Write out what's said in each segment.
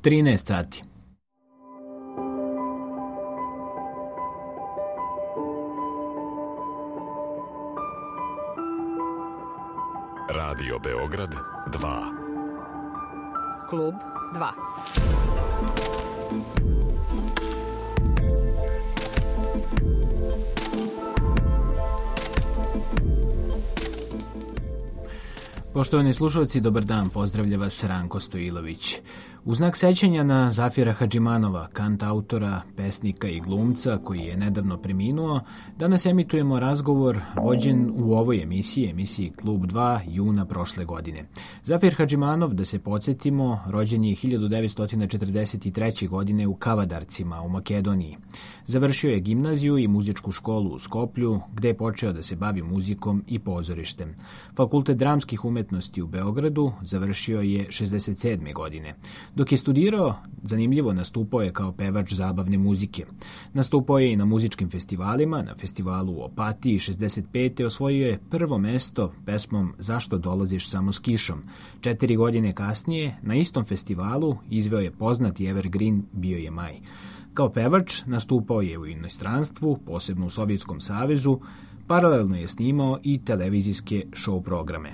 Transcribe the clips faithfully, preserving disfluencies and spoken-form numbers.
trinaest sati. Radio Beograd dva. Klub dva. Poštovani slušalci, dobar dan, pozdravlja vas Ranko Stojilović. U znak sećanja na Zafira Hadžimanova, kantautora, pesnika i glumca koji je nedavno preminuo, danas emitujemo razgovor vođen u ovoj emisiji, emisiji Klub dva, juna prošle godine. Zafir Hadžimanov, da se podsjetimo, rođen je hiljadu devetsto četrdeset treće. godine u Kavadarcima u Makedoniji. Završio je gimnaziju i muzičku školu u Skoplju, gde je počeo da se bavi muzikom i pozorištem. Fakultet dramskih umetnosti u Beogradu završio je šezdeset sedme. godine. Dok je studirao, zanimljivo nastupao je kao pevač zabavne muzike. Nastupao je i na muzičkim festivalima, na festivalu u Opatiji šezdeset pete. osvojio je prvo mesto pesmom Zašto dolaziš samo s kišom. Četiri godine kasnije, na istom festivalu, izveo je poznati evergreen Bio je maj. Kao pevač nastupao je u inostranstvu, posebno u Sovjetskom savezu, paralelno je snimao i televizijske show programe.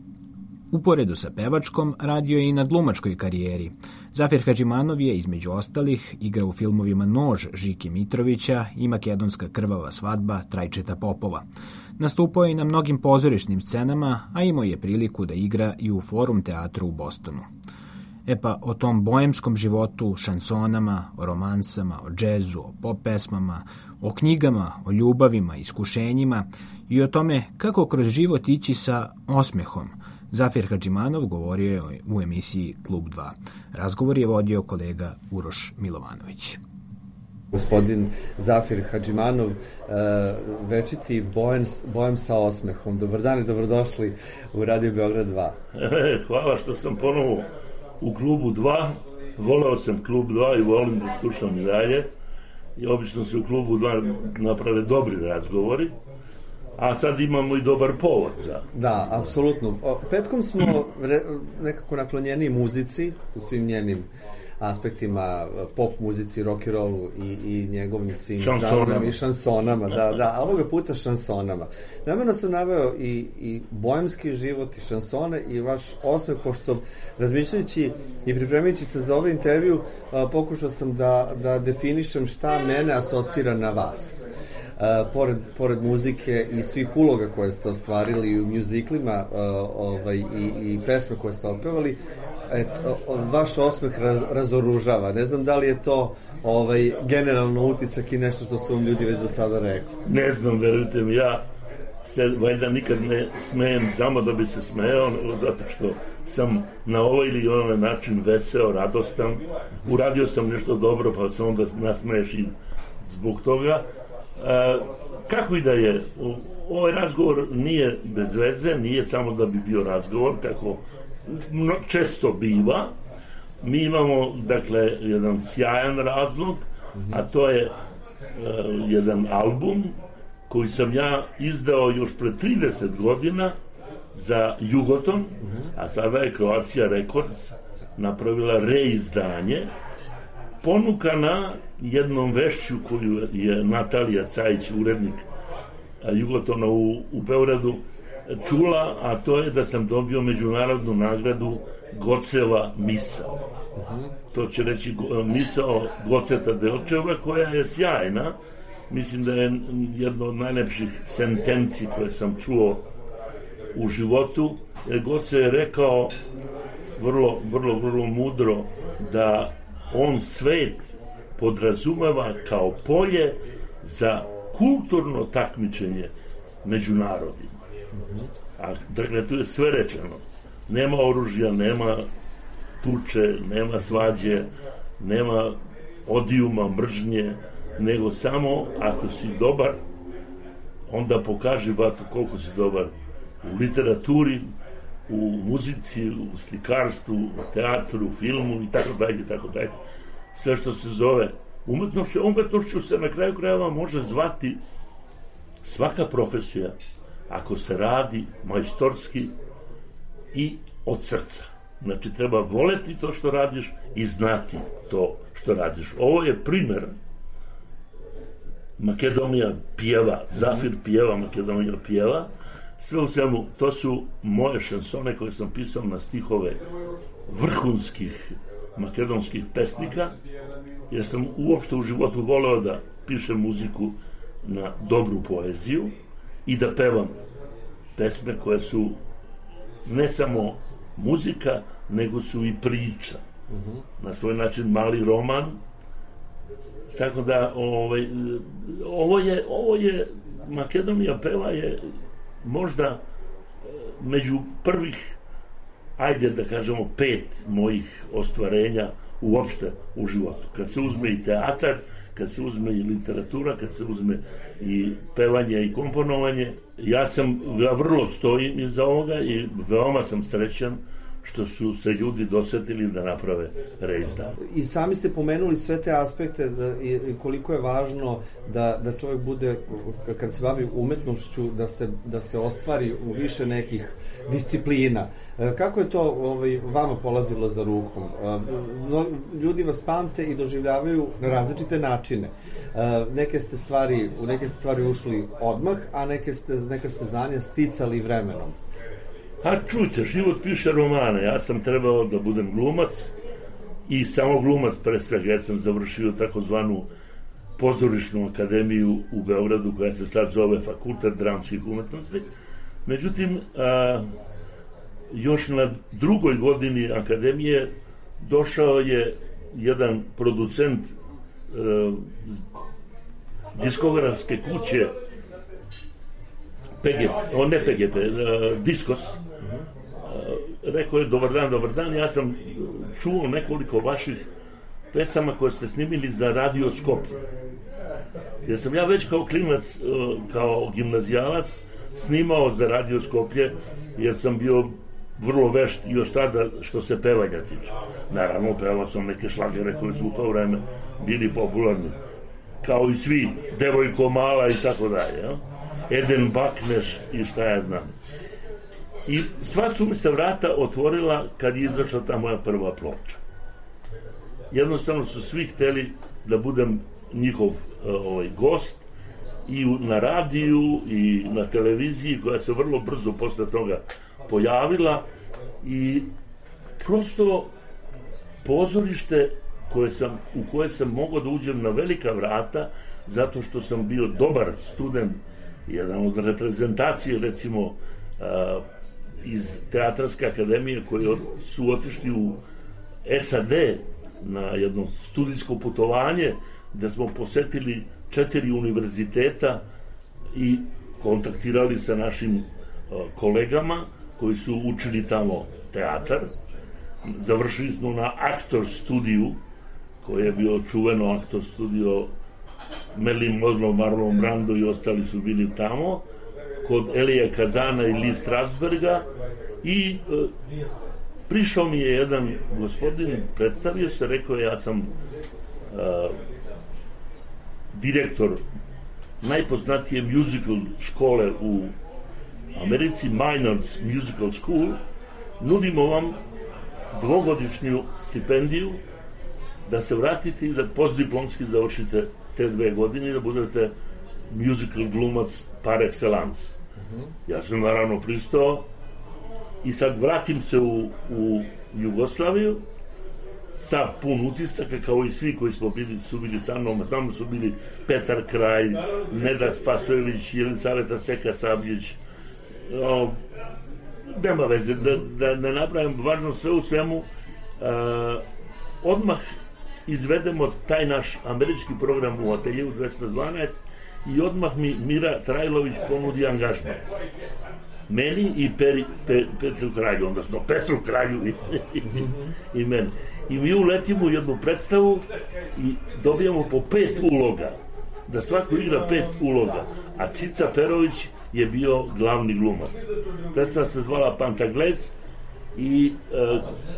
Uporedo sa pevačkom radio je i na glumačkoj karijeri. Zafir Hadžimanov je, između ostalih, igrao u filmovima Nož Žike Mitrovića i Makedonska krvava svadba Trajčeta Popova. Nastupao je i na mnogim pozorišnim scenama, a imao je priliku da igra i u Forum teatru u Bostonu. E pa o tom boemskom životu, šansonama, o romansama, o džezu, o pop pesmama, o knjigama, o ljubavima, iskušenjima i o tome kako kroz život ići sa osmehom, Zafir Hadžimanov govorio je u emisiji Klub dva. Razgovor je vodio kolega Uroš Milovanović. Gospodin Zafir Hadžimanov, večiti bojem, bojem sa osmehom. Dobar dan i dobrodošli u Radio Beograd dva. E, hvala što sam ponovo u Klubu dva. Voleo sam Klub dva i volim da slušam i dalje. I obično se u Klubu dva naprave dobri razgovori. A sad imamo i dobar povod za... Da, apsolutno. Petkom smo re, nekako naklonjeni muzici u svim njenim aspektima, pop muzici, rock and rollu i, i njegovim svim žanrovima i šansonama, da, da, a ovoga puta šansonama. Namerno sam naveo i, i boemski život i šansone i vaš osmeh, pošto razmišljajući i pripremajući se za ovaj intervju, a, pokušao sam da, da definišem šta mene asocira na vas. Uh, pored, pored muzike i svih uloga koje ste ostvarili u mjuziklima uh, ovaj, i, i pesme koje ste otpevali, et, uh, vaš osmeh raz, razoružava. Ne znam da li je to ovaj, generalno utisak i nešto što su vam ljudi već do sada rekli. Ne znam, verujte mi, ja se valjda nikad ne smejem samo da bi se smejao, zato što sam na ovaj ili onaj način veseo, radostan. Uradio sam nešto dobro, pa se onda nasmeješ i zbog toga. Uh, kako i da je, ovaj razgovor nije bez veze, nije samo da bi bio razgovor, kako često biva. Mi imamo, dakle, jedan sjajan razlog, a to je uh, jedan album koji sam ja izdao još pre trideset godina za Jugoton, a sada je Croatia Records napravila reizdanje, ponukana jednom vešću koju je Natalija Cajić, urednik Jugotona u, u Beogradu, čula, a to je da sam dobio međunarodnu nagradu Goceva misao. Uh-huh. To će reći misao Goceta Delčeva, koja je sjajna. Mislim da je jedna od najlepših sentenci koje sam čuo u životu. Jer Goce je rekao vrlo, vrlo, vrlo mudro da on svet podrazumeva kao polje za kulturno takmičenje među narodima. A, dakle, tu je sve rečeno. Nema oružja, nema tuče, nema svađe, nema odijuma, mržnje, nego samo ako si dobar, onda pokaži vatu koliko si dobar u literaturi, u muzici, u slikarstvu, u teatru, u filmu i tako dalje, i tako dalje. Sve što se zove umetnošću, umetnošću se na kraju krajeva može zvati svaka profesija ako se radi majstorski i od srca. Znači, treba voleti to što radiš i znati to što radiš. Ovo je primer. Makedonija pjeva, Zafir pjeva, Makedonija pjeva. Sve u svemu, to su moje šansone koje sam pisao na stihove vrhunskih makedonskih pesnika, jer sam uopšte u životu voleo da pišem muziku na dobru poeziju i da pevam pesme koje su ne samo muzika, nego su i priča. Na svoj način mali roman. Tako da ovaj, ovo je, ovo je Makedonija peva je možda među prvih, ajde da kažemo, pet mojih ostvarenja uopšte u životu. Kad se uzme i teatar, kad se uzme i literatura, kad se uzme i pevanje i komponovanje, ja sam, ja vrlo stojim iza ovoga i veoma sam srećan što su se ljudi dosetili da naprave reizdan. I sami ste pomenuli sve te aspekte da, i, i koliko je važno da, da čovjek bude, kad se bavi umetnošću, da se, da se ostvari u više nekih disciplina. Kako je to ovaj, vama polazilo za rukom? No, ljudi vas pamte i doživljavaju na različite načine. Neke ste stvari, u neke ste stvari ušli odmah, a neke ste, neka ste znanja sticali vremenom. A čujte, život piše romane. Ja sam trebao da budem glumac i samo glumac pre svega. Ja sam završio takozvanu pozorišnu akademiju u Beogradu koja se sad zove Fakultet dramskih umetnosti. Međutim, a, još na drugoj godini akademije došao je jedan producent a, diskografske kuće P G P, o ne P G P, a, Diskos. Rekao je, dobar dan, dobar dan, ja sam čuo nekoliko vaših pesama koje ste snimili za Radio Skopje. Jer sam ja već kao klinac, kao gimnazijalac snimao za Radio Skopje, jer sam bio vrlo vešt još tada što se pevanja tiče. Naravno, pevao sam neke šlagere koje su u to vreme bili popularni. Kao i svi, Devojko mala i tako dalje. Eden Bakneš i šta ja znam. I sva su mi se vrata otvorila kad je izašla ta moja prva ploča. Jednostavno su svi hteli da budem njihov ovaj, gost i na radiju i na televiziji koja se vrlo brzo posle toga pojavila i prosto pozorište koje sam, u koje sam mogao da uđem na velika vrata zato što sam bio dobar student, jedan od reprezentacije recimo a, iz Teatarske akademije koji su otišli u S A D na jedno studijsko putovanje gde smo posetili četiri univerziteta i kontaktirali sa našim uh, kolegama koji su učili tamo teatar. Završili smo na Aktor studiju koji je bio čuveno Aktor studio Marilyn Monroe, Marlon Brando i ostali su bili tamo kod Elija Kazana i Lee Strasberga i uh, prišao mi je jedan gospodin, predstavio se, rekao ja sam uh, direktor najpoznatije musical škole u Americi, Minors Musical School, nudimo vam dvogodišnju stipendiju da se vratite i da postdiplomski završite te dve godine i da budete musical glumac par excellence. Ja sam naravno pristao i sad vratim se u, u Jugoslaviju sav pun utisaka kao i svi koji smo bili, su bili sa mnom, samo su bili Petar Kralj, Neda Spasojević, Jelisaveta Seka Sabljić, o, nema veze da, da ne napravim, važno sve u svemu, a, odmah izvedemo taj naš američki program u ateljevu dvesta dvanaest i odmah mi Mira Trajlović ponudi angažman. Meni i Peri, Pe, Petru Kralju, odnosno Petru Kralju i, i, i meni. I mi uletimo u jednu predstavu i dobijamo po pet uloga. Da svako igra pet uloga. A Cica Perović je bio glavni glumac. Predstava se zvala Pantaglez i e,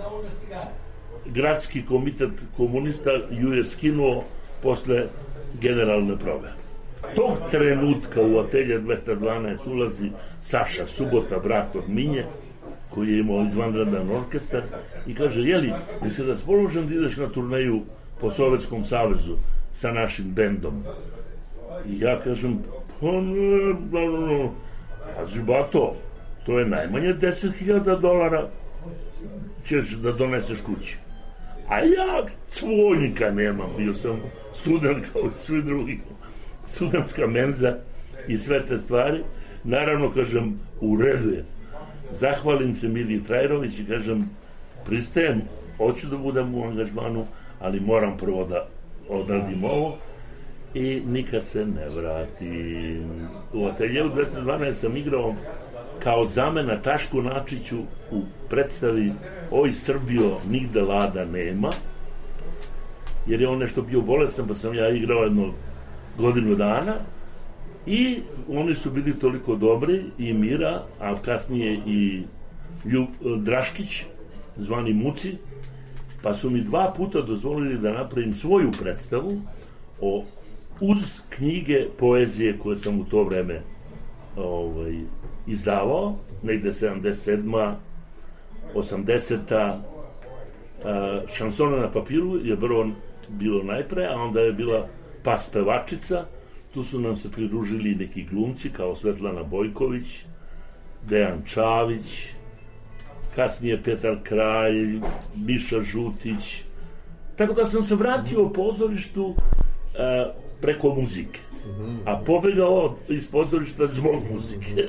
gradski komitet komunista ju je skinuo posle generalne probe. Tog trenutka u atelje dvesta dvanaest ulazi Saša Subota, brat od Minje, koji je imao izvanredan orkestar i kaže, jeli, jesi raspoložen da ideš na turneju po Sovjetskom savezu sa našim bendom? I ja kažem, pa ne, no, no, pazi bato, to je najmanje deset hiljada dolara ćeš da doneseš kući. A ja cvojnika nemam, bio sam student kao i svi drugi, studentska menza i sve te stvari. Naravno, kažem, u redu je. Zahvalim se Miliji Trajrović i kažem, pristajem, hoću da budem u angažmanu, ali moram prvo da odradim ovo i nikad se ne vratim. U Ateljevu dvesta dvanaest sam igrao kao zamena Tašku Načiću u predstavi Oj Srbijo, nigde lada nema, jer je on nešto bio bolestan, pa sam ja igrao jedno godinu dana i oni su bili toliko dobri, i Mira, a kasnije i Ljub, Draškić, zvani Muci, pa su mi dva puta dozvolili da napravim svoju predstavu o, uz knjige poezije koje sam u to vreme ovaj, izdavao, negde sedamdeset sedma osamdeseta Uh, Šansona na papiru je prvo bilo najpre, a onda je bila Pas pevačica. Tu su nam se pridružili neki glumci kao Svetlana Bojković, Dejan Čavić, kasnije Petar Kralj, Miša Žutić. Tako da sam se vratio u pozorištu uh, preko muzike, a pobegao iz pozorišta zbog muzike.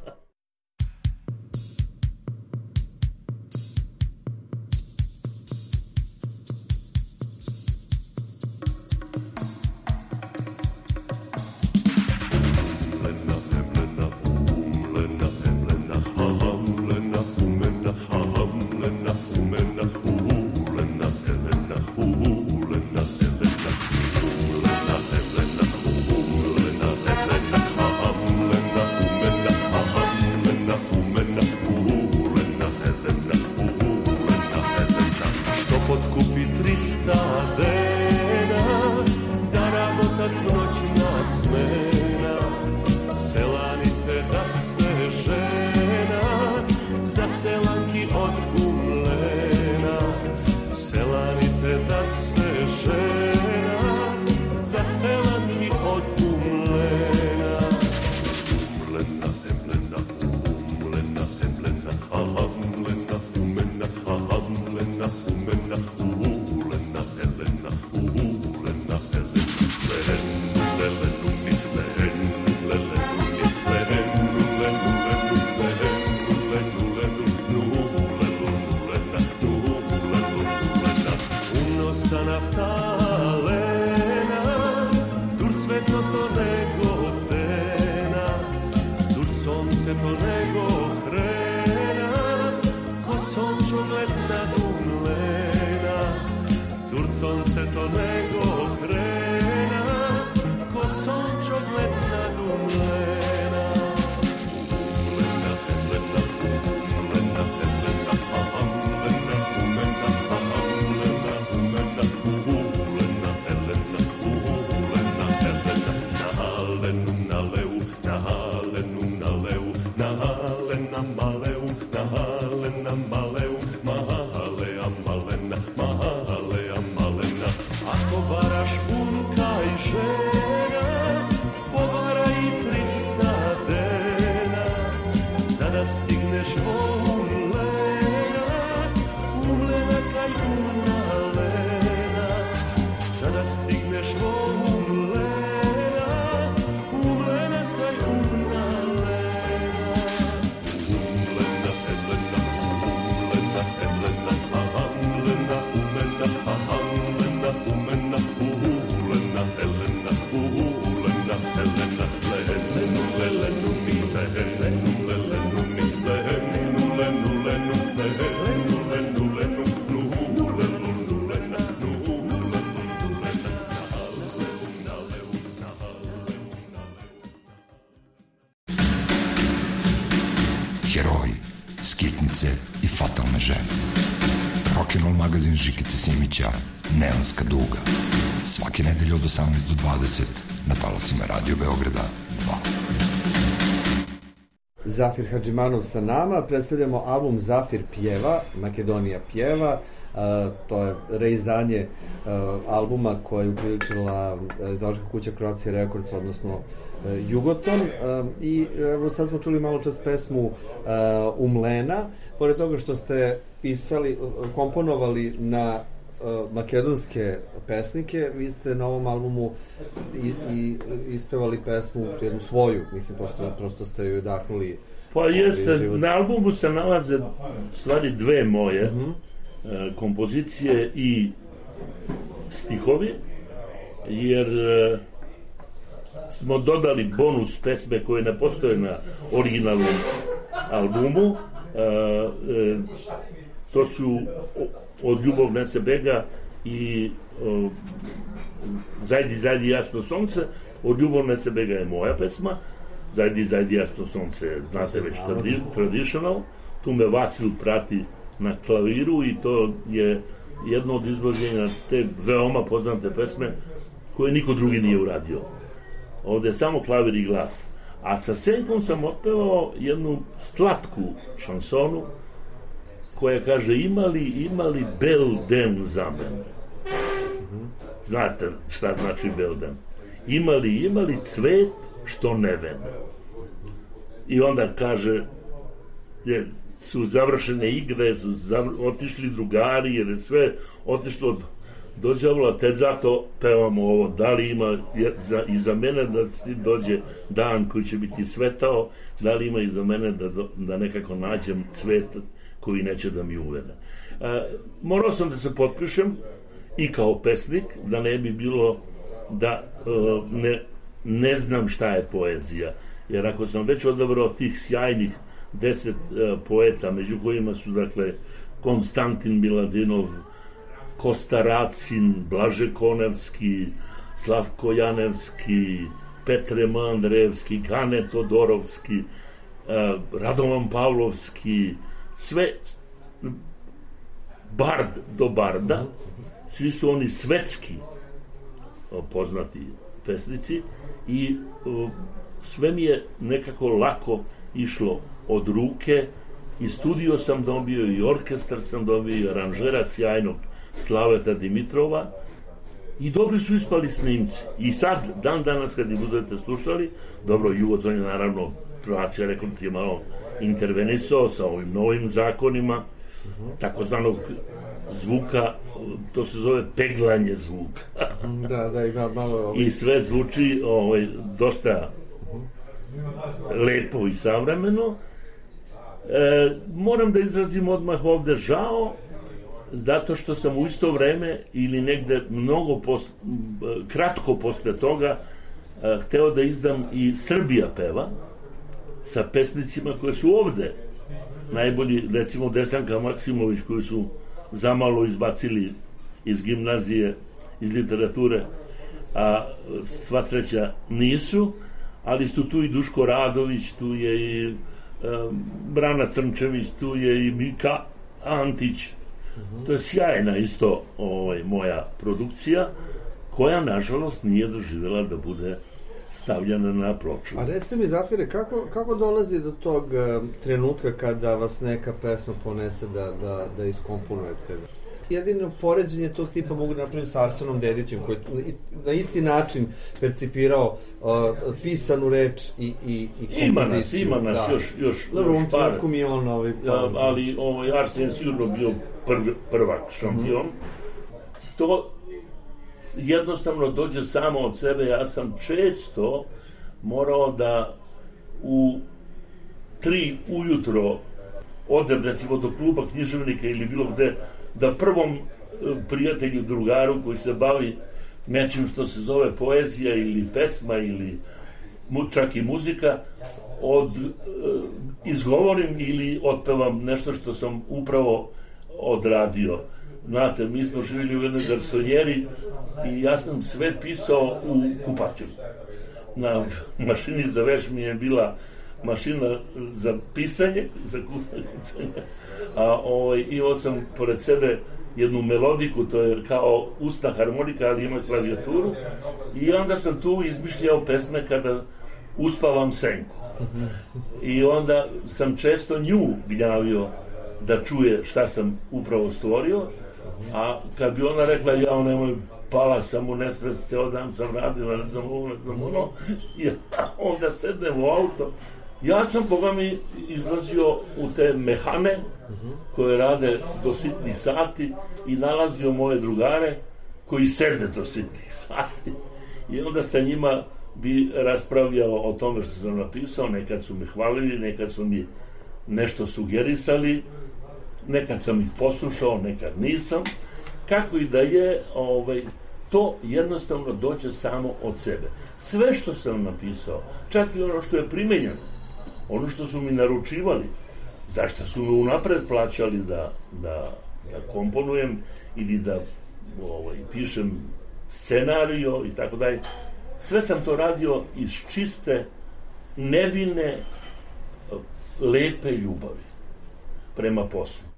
Heroji, skitnice i fatalne žene. Rock'n'roll magazin Žikice Simića, Neonska duga. Svake nedelje od osamnaest do dvadeset na talasima Radio Beograda dva. Zafir Hadžimanov sa nama. Predstavljamo album Zafir pjeva, Makedonija pjeva. Uh, to je reizdanje uh, albuma koje je upriličila uh, izdavačka kuća Croatia Records, odnosno uh, Jugoton. Uh, I evo sad smo čuli malo čas pesmu uh, Umlena. Pored toga što ste pisali, komponovali na uh, makedonske pesnike, vi ste na ovom albumu i, i ispevali pesmu jednu svoju, mislim, prosto, prosto ste ju dahnuli. Pa jeste, na albumu se nalaze stvari dve moje uh-huh. uh, kompozicije i stihovi, jer uh, smo dodali bonus pesme koje ne postoje na originalnom albumu. Uh, uh, to su Od Ljubov nese bega i uh, Zajdi, zajdi jasno sonce. Od Ljubov nese bega je moja pesma. Zajdi, zajdi jasno sonce, znate već tradi, traditional. Tu me Vasil prati na klaviru i to je jedno od izvođenja te veoma poznate pesme koje niko drugi nije uradio. Ovde je samo klavir i glas. A sa Senkom sam otpevao jednu slatku šansonu koja kaže imali, imali bel den za mene. Znate šta znači bel den? Imali, imali cvet što ne vene. I onda kaže je, su završene igre, su zavr, otišli drugari, jer je sve otišlo od do đavola, te zato pevamo ovo, da li ima za, i za mene da dođe dan koji će biti svetao, da li ima i za mene da, da nekako nađem cvet koji neće da mi uvene. E, morao sam da se potpišem i kao pesnik, da ne bi bilo da e, ne, ne znam šta je poezija, jer ako sam već odabrao tih sjajnih deset e, poeta, među kojima su dakle Konstantin Miladinov, Kosta Racin, Blaže Konevski, Slavko Janevski, Petre M. Andrejevski, Gane Todorovski, Radovan Pavlovski, sve bard do barda, svi su oni svetski poznati pesnici i sve mi je nekako lako išlo od ruke i studio sam dobio i orkestar sam dobio i aranžera sjajnog Slaveta Dimitrova i dobri su ispali snimci. I sad, dan danas kad ih budete slušali, dobro, Jugoton je naravno, Croatia Records je malo intervenisao sa ovim novim zakonima uh-huh. takozvanog zvuka, to se zove peglanje zvuka. da, da, ima malo ovaj... I sve zvuči ovaj, dosta uh-huh. lepo i savremeno. E, moram da izrazim odmah ovde žao zato što sam u isto vreme ili negde mnogo pos, kratko posle toga uh, hteo da izdam i Srbija peva sa pesnicima koje su ovde najbolji, recimo Desanka Maksimović koju su zamalo izbacili iz gimnazije, iz literature, a sva sreća nisu, ali su tu i Duško Radović, tu je i um, Brana Crnčević, tu je i Mika Antić. To je sjajna isto ovaj, moja produkcija koja nažalost nije doživjela da bude stavljena na ploču. A recite mi, Zafire, kako, kako dolazi do tog uh, trenutka kada vas neka pesma ponese da, da, da iskomponujete? Jedino poređenje tog tipa mogu da napravim sa Arsenom Dedićem koji na isti način percipirao uh, pisanu reč i, i, i kompoziciju. Ima nas, ima nas da. još, još, Dobro, još par. Dobro, mi je on ovaj... Ja, ali ovaj, Arsen je sigurno bio prv, prvak šampion. Mm-hmm. To jednostavno dođe samo od sebe. Ja sam često morao da u tri ujutro odem recimo do kluba književnika ili bilo gde da prvom prijatelju, drugaru koji se bavi nečim što se zove poezija ili pesma ili čak i muzika od, izgovorim ili otpevam nešto što sam upravo odradio. Znate, mi smo živjeli u jednoj garsonjeri i ja sam sve pisao u kupatilu. Na mašini za veš mi je bila mašina za pisanje, za kucanje, a ovaj, imao sam pored sebe jednu melodiku, to je kao ustna harmonika, ali ima klavijaturu, i onda sam tu izmišljao pesme kada uspavam senku. I onda sam često nju gnjavio da čuje šta sam upravo stvorio, a kad bi ona rekla, ja nemoj, pala sam u nesvest, ceo dan sam radila, ne znam ovo, ne znam ono, ja onda sednem u auto. Ja sam, Boga mi, izlazio u te mehane koje rade do sitnih sati i nalazio moje drugare koji sede do sitnih sati. I onda sa njima bi raspravljao o tome što sam napisao, nekad su me hvalili, nekad su mi nešto sugerisali, nekad sam ih poslušao, nekad nisam. Kako i da je, ovaj, to jednostavno dođe samo od sebe. Sve što sam napisao, čak i ono što je primenjeno, ono što su mi naručivali, zašto su me unapred plaćali da, da, da komponujem ili da ovaj, pišem scenario i tako dalje, sve sam to radio iz čiste, nevine, lepe ljubavi prema poslu.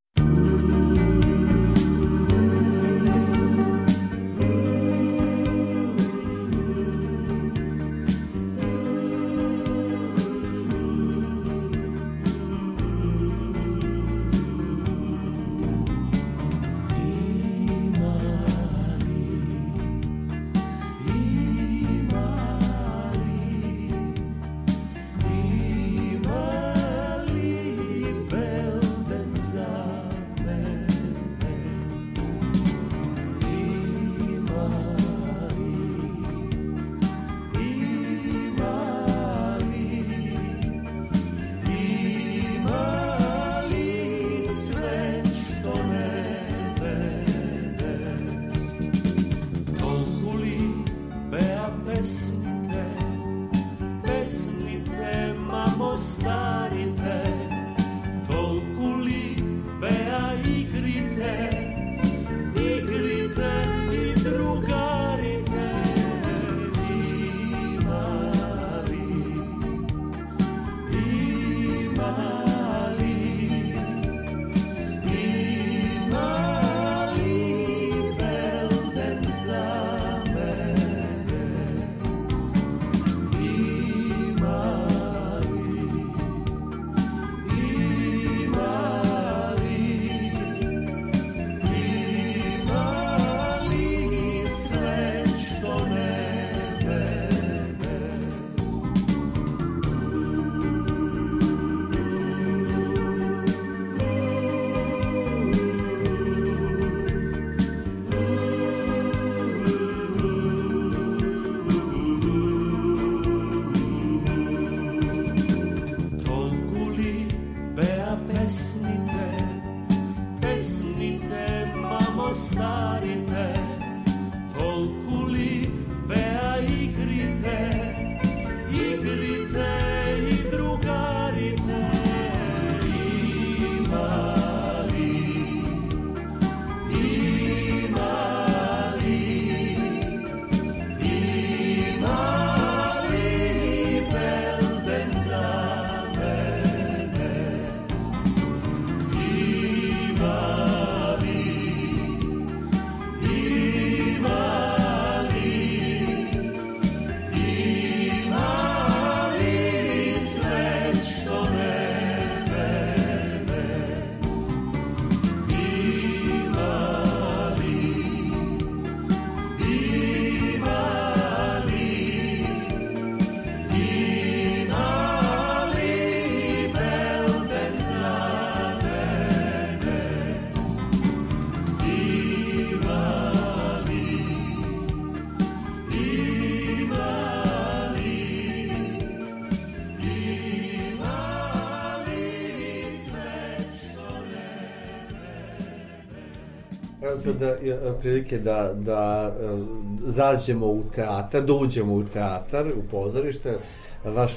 Da, prilike da, da zađemo u teatar, da uđemo u teatar, u pozorište, vaš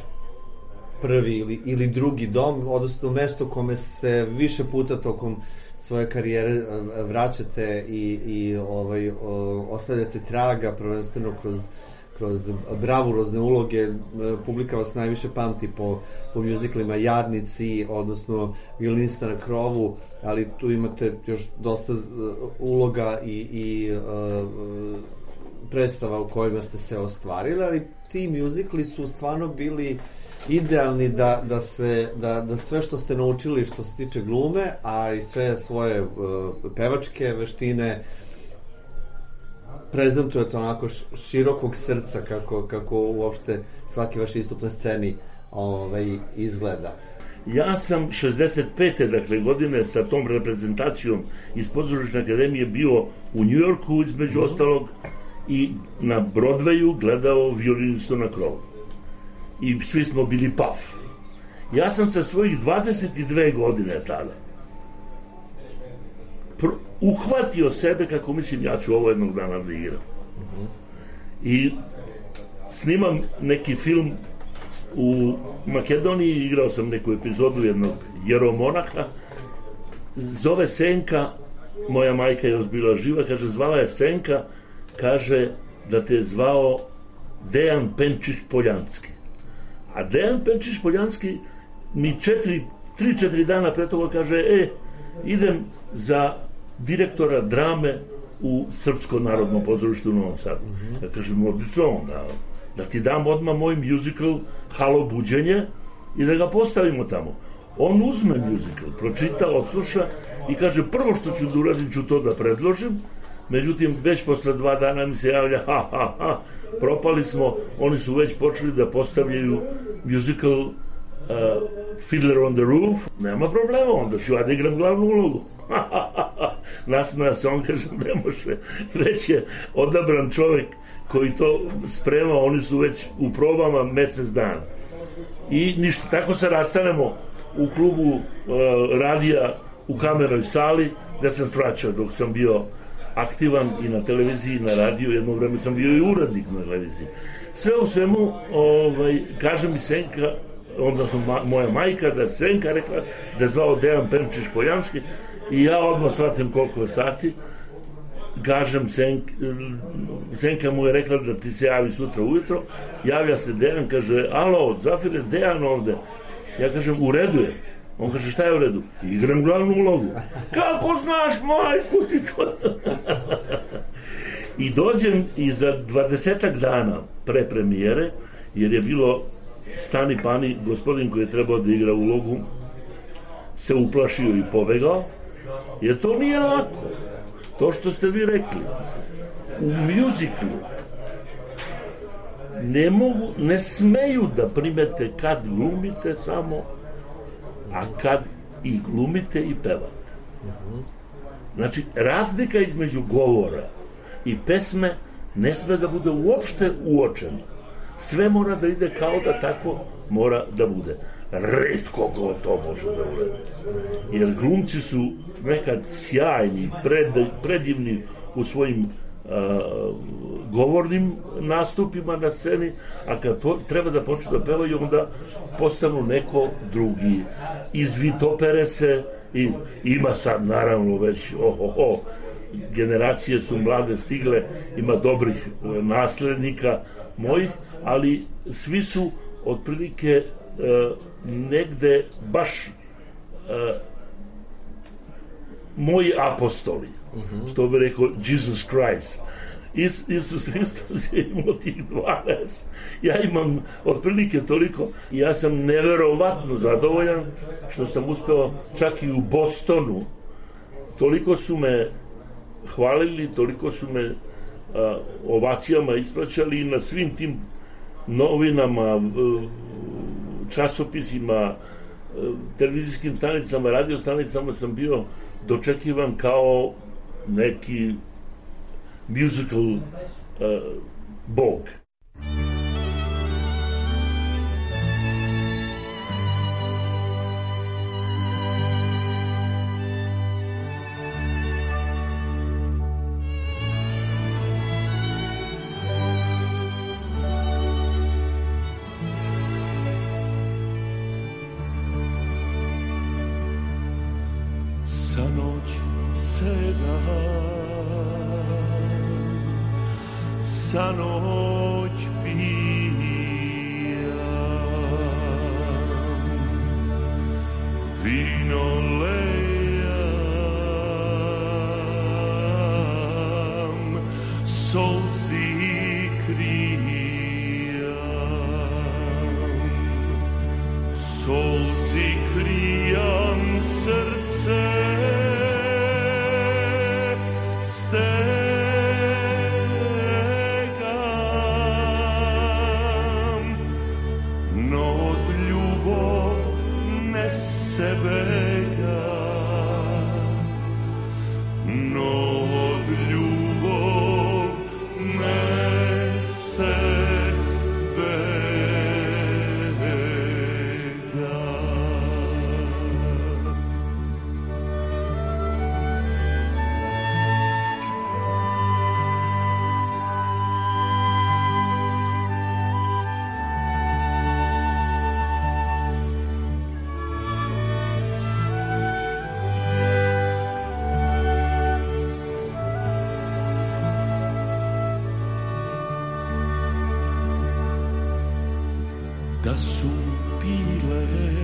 prvi ili, ili drugi dom, odnosno mesto kome se više puta tokom svoje karijere vraćate i, i ovaj, ostavljate traga, prvenstveno kroz, kroz bravurozne uloge. Publika vas najviše pamti po, po mjuziklima Jadnici, odnosno Violinista na krovu, ali tu imate još dosta uloga i, i uh, predstava u kojima ste se ostvarili, ali ti mjuzikli su stvarno bili idealni da, da, se, da, da sve što ste naučili što se tiče glume, a i sve svoje uh, pevačke veštine prezentujete onako širokog srca kako, kako uopšte svaki vaš istup na sceni ovaj, izgleda. Ja sam šezdeset pete dakle godine sa tom reprezentacijom iz Pozorišne akademije bio u Njujorku između mm. ostalog i na Broadwayu gledao Violinistu na krovu. I svi smo bili paf. Ja sam sa svojih dvadeset dve godine tada pr- uhvatio sebe kako mislim ja ću ovo jednog dana da igram. Mm-hmm. I snimam neki film u Makedoniji, igrao sam neku epizodu jednog jeromonaha, zove Senka, moja majka je još bila živa, kaže zvala je Senka, kaže da te je zvao Dejan Penčić Poljanski. A Dejan Penčić Poljanski mi četiri, tri, četiri dana pre toga kaže, e, idem za direktora drame u Srpsko narodno pozorište u Novom Sadu. Mm-hmm. Ja kažem, odlično, da, da ti dam odmah moj musical Halo buđenje i da ga postavimo tamo. On uzme musical, pročita, odsluša i kaže, prvo što ću da uradim ću to da predložim, međutim, već posle dva dana mi se javlja, ha, ha, ha, propali smo, oni su već počeli da postavljaju musical uh, Fiddler on the Roof, nema problema, onda ću ja da igram glavnu ulogu. Nasmeja se, on kaže, ne može, već je odabran čovjek koji to sprema, oni su već u probama mesec dana. I ništa, tako se rastanemo u klubu uh, radija u kameroj sali, gde sam svraćao dok sam bio aktivan i na televiziji i na radiju, jedno vreme sam bio i urednik na televiziji. Sve u svemu, ovaj, kaže mi Senka, onda sam ma, moja majka, da je Senka rekla da je zvao Dejan Penčić Poljanski i ja odmah shvatim koliko je sati, kažem Senka, Senka mu je rekla da ti se javi sutra ujutro, javlja se Dejan, kaže, alo, Zafire, Dejan ovde. Ja kažem, u redu je. On kaže, šta je u redu? Igram glavnu ulogu. Kako znaš, majku ti to? I dođem i za dvadesetak dana pre premijere, jer je bilo Stani Pani, gospodin koji je trebao da igra ulogu, se uplašio i pobegao, jer to nije lako. To što ste vi rekli, u mjuziklu ne mogu, ne smeju da primete kad glumite samo, a kad i glumite i pevate. Znači, razlika između govora i pesme ne sme da bude uopšte uočena. Sve mora da ide kao da tako mora da bude. Retko ko to može da uradi. Jer glumci su nekad sjajni, pred, predivni u svojim uh, govornim nastupima na sceni, a kad po, treba da počnu da pevaju, onda postanu neko drugi. Izvitopere se i ima sad naravno već oh, oh, oh, generacije su mlade stigle, ima dobrih naslednika mojih, ali svi su otprilike uh, negde baš uh, moji apostoli, uh-huh. Što bi rekao Jesus Christ. Is, Isus Hristos je imao tih dvanaest, ja imam otprilike toliko, ja sam neverovatno zadovoljan što sam uspeo čak i u Bostonu, toliko su me hvalili, toliko su me uh, ovacijama ispraćali i na svim tim novinama, uh, časopisima, uh, televizijskim stanicama, radio stanicama sam bio dočekivan kao neki musical uh, bog. Sa noć sega, sa noć pijam, vino lejam, solzi krijam, solzi krijam srce stegam, no od ljubov ne sebega, no od ljubov ne sebega. Da su bile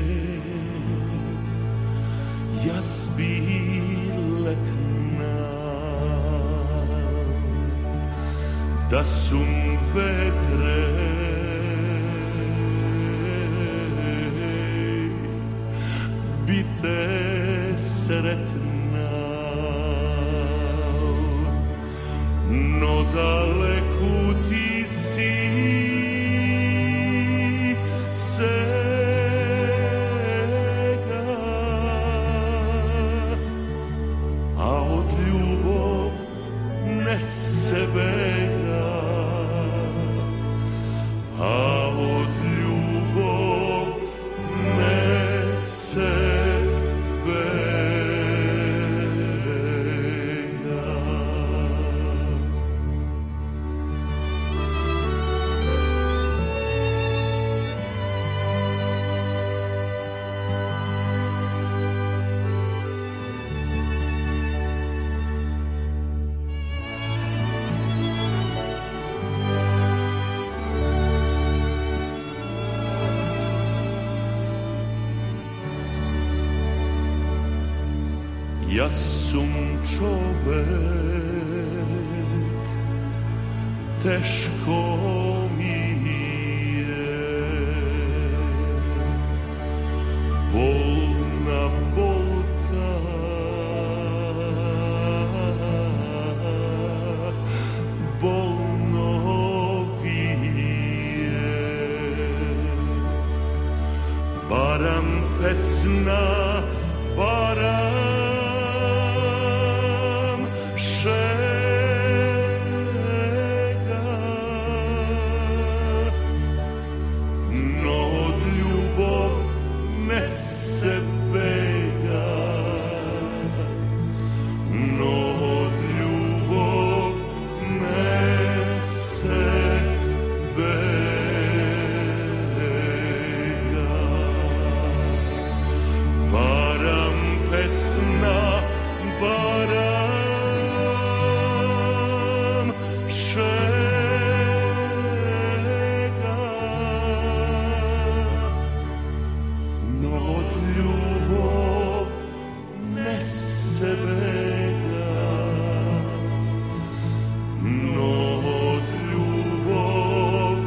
jasbiletna, da su vetre bite sretna, no daleku ti si sega, a od ljubov ne sebega, a od ljubov ne sebega. Ja sam čovek, teško mi je, bolna bolka, bolno vije, baram pesna, baram šega, no od ljubov ne sebega, no od ljubov ne sebega, baram pesna, baram šega, no od ljubov ne sebega, no od ljubov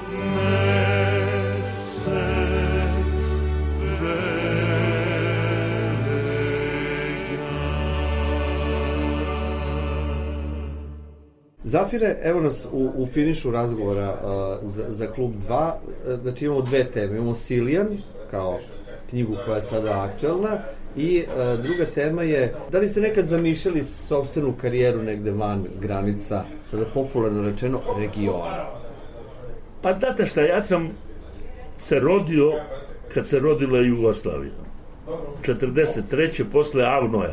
ne sebega. Zafire, evo nas u, u finišu razgovora uh, za, za klub dva. Znači imamo dve teme. Imamo Silijan kao knjigu koja je sada aktuelna i uh, druga tema je da li ste nekad zamišljali sopstvenu karijeru negde van granica, sada popularno rečeno, regiona? Pa znate šta, ja sam se rodio kad se rodila Jugoslavija. četrdeset treće posle Avnoja.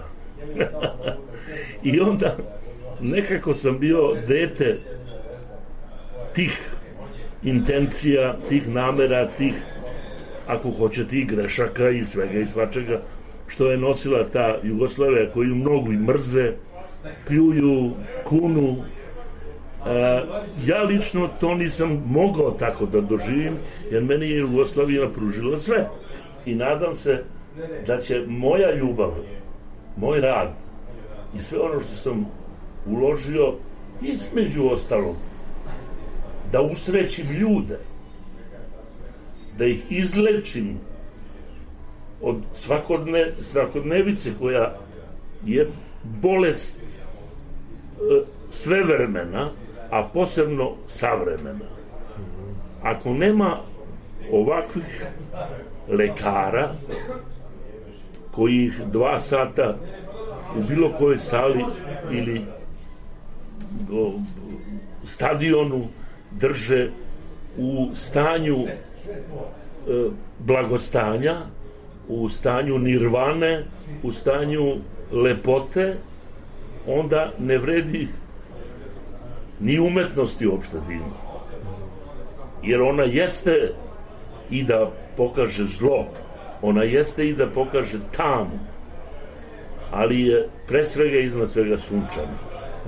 I onda nekako sam bio dete tih intencija, tih namera, tih, ako hoćete, tih grešaka i svega i svačega što je nosila ta Jugoslavija, koju mnogo i mrze, pljuju, kunu. E, ja lično to nisam mogao tako da doživim, jer meni je Jugoslavija pružila sve. I nadam se da će moja ljubav, moj rad i sve ono što sam uložio između ostalog, da usrećim ljude, da ih izlečim od svakodne, svakodnevice koja je bolest e, svevremena, a posebno savremena. Ako nema ovakvih lekara koji ih dva sata u bilo kojoj sali ili o, stadionu drže u stanju e, blagostanja, u stanju nirvane, u stanju lepote, onda ne vredi ni umetnosti uopšte da ima. Jer ona jeste i da pokaže zlo, ona jeste i da pokaže tamu, ali je pre svega iznad svega sunčana.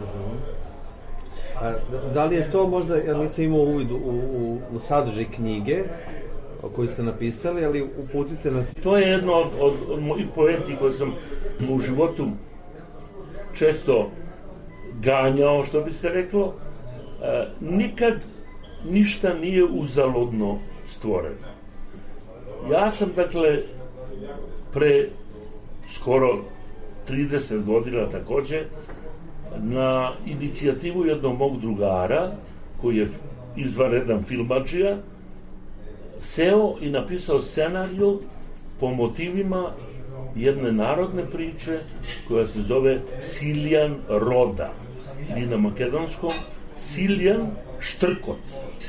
A, da li je to možda, ja nisam imao uvid u, u, u sadržaj knjige koju ste napisali, ali uputite nas. To je jedno od, od, od mojih poeti koje sam u životu često ganjao, što bi se reklo. E, nikad ništa nije uzaludno stvoreno. Ja sam, dakle, pre skoro trideset godina takođe, na inicijativu jednog mog drugara, koji je izvanredan filmadžija, seo i napisao scenariju po motivima jedne narodne priče koja se zove Siljan roda, ili na makedonskom Siljan štrkot.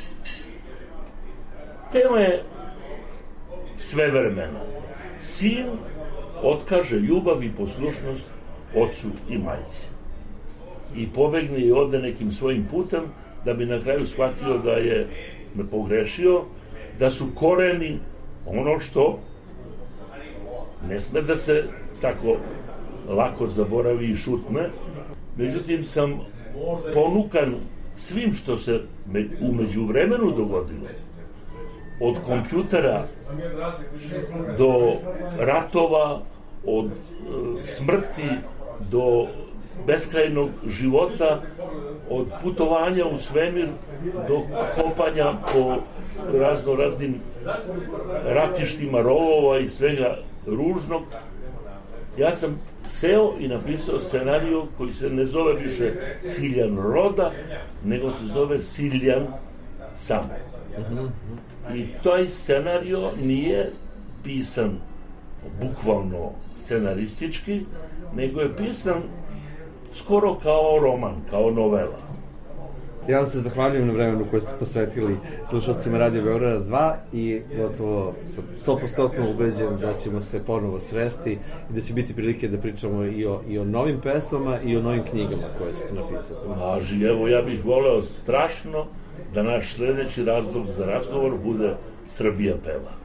Tema je svevremena. Sin otkaže ljubav i poslušnost ocu i majci i pobegne i ode nekim svojim putem, da bi na kraju shvatio da je me pogrešio, da su koreni ono što ne sme da se tako lako zaboravi i šutne. Međutim, sam ponukan svim što se u međuvremenu dogodilo, od kompjutera do ratova, od e, smrti do beskrajnog života, od putovanja u svemir do kopanja po razno raznim ratištima rovova i svega ružnog. Ja sam seo i napisao scenariju koji se ne zove više Siljan roda, nego se zove Siljan sam. I taj scenario nije pisan bukvalno scenaristički, nego je pisan skoro kao roman, kao novela. Ja vam se zahvaljujem na vremenu koje ste posvetili slušalcima Radio Beograda dva i gotovo sam sto posto ubeđen da ćemo se ponovo sresti i da će biti prilike da pričamo i o, i o novim pesmama i o novim knjigama koje ste napisali. Važi, evo, ja bih voleo strašno da naš sledeći razlog za razgovor bude Srbija peva.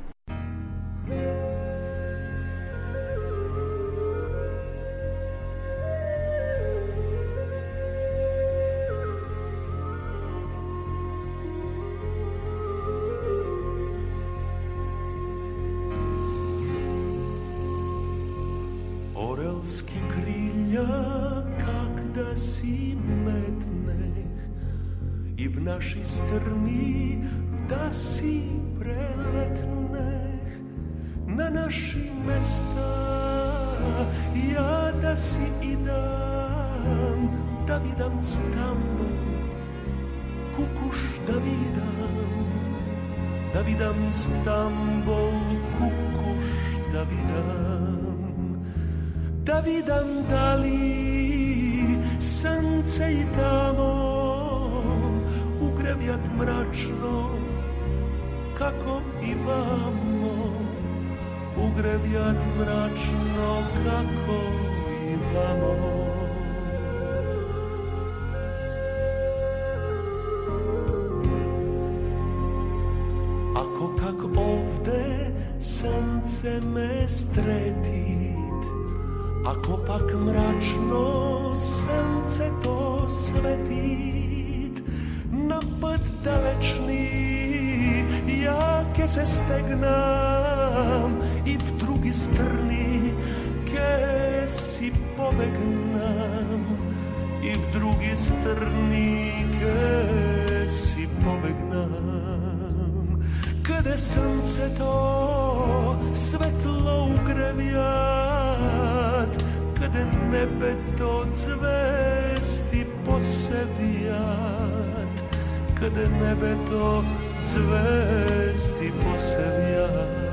Orelski krilja kak da si metneh i v naši strmi da si preletneh na naši mesta, ja da si idam, da vidam Stambul, kukuš da vidam, da vidam Stambul, kukuš da vidam. Da vidam da li sunce i tamo ugrevjat mračno, kako i vamo ugrevjat mračno, kako i vamo. Ako kak ovde sunce me streti, ako pak mračno sunce to svetit, na put dalečni ja ke se stegnam i v drugi strni ke si pobegnam, i v drugi strnike si pobegnam. Kada sunce to svetlo ugrevjat, kada nebe to zvesti posevjat, kada nebe to zvesti posevjat.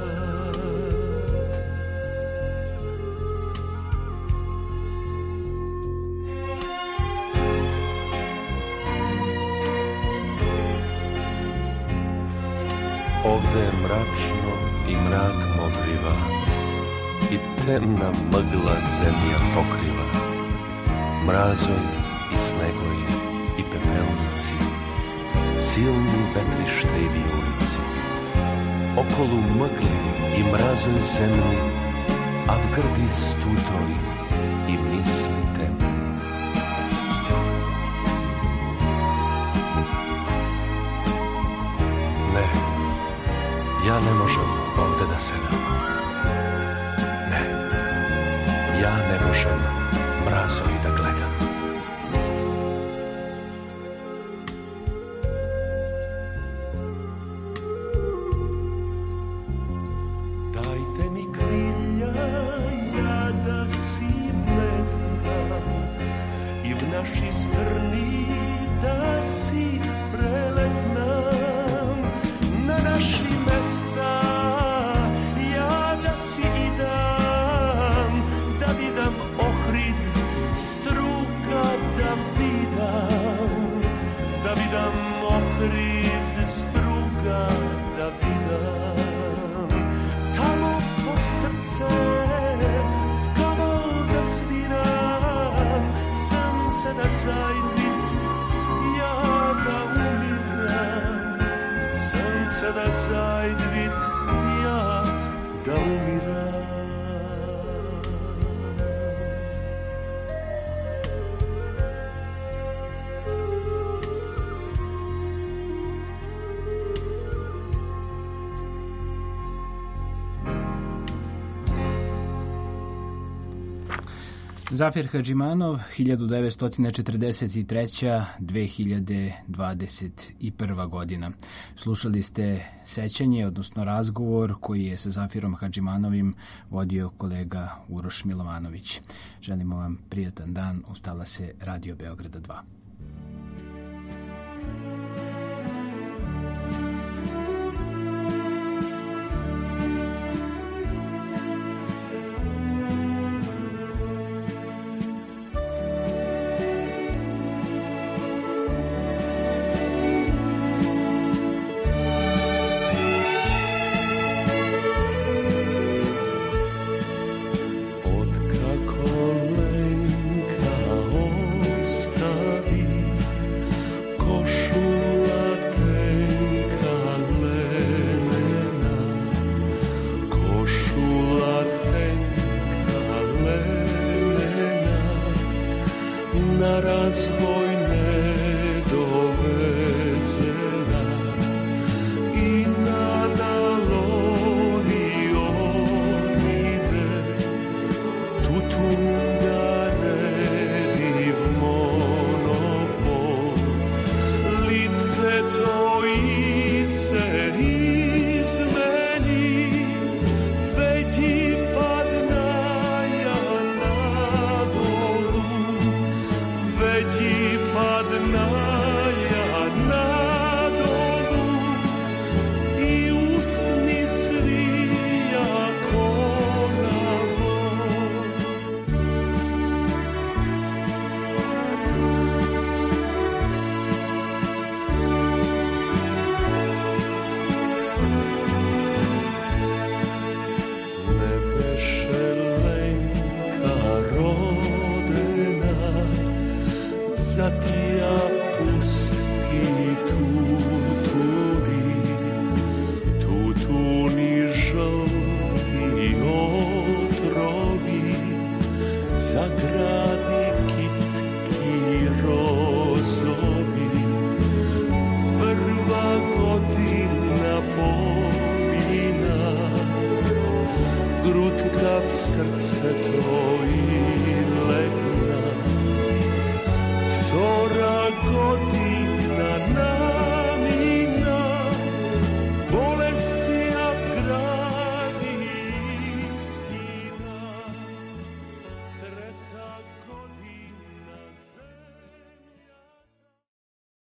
Ovde je mračno i mrak mobriva i temna mgla zemlja pokriva. Mrazoj i snegoj i pepelnici, silni vetrište i vijulici. Okolu mgli i mrazoj zemlji, a v grdi studoj i misli temni. Ne, ja ne možem ovde da sedam. Ne, ja ne možem mrazoj da gledam. Dajte mi krilja, ja da si letna i v naši strni da si preletna. Na naši mesta ja da si idam, da vidam Ohrid struka, da vidam, da vidam Ohrid struka, da vidam. Tamo po srce v kaval da sviram, srce da zajdvit, ja da umiram. Srce da zajdvit, ja da umiram. Zafir Hadžimanov, hiljadu devetsto četrdeset treća do dve hiljade dvadeset prva godina. Slušali ste sećanje, odnosno razgovor koji je sa Zafirom Hadžimanovim vodio kolega Uroš Milovanović. Želimo vam prijatan dan. Ustala se Radio Beograda dva. Srce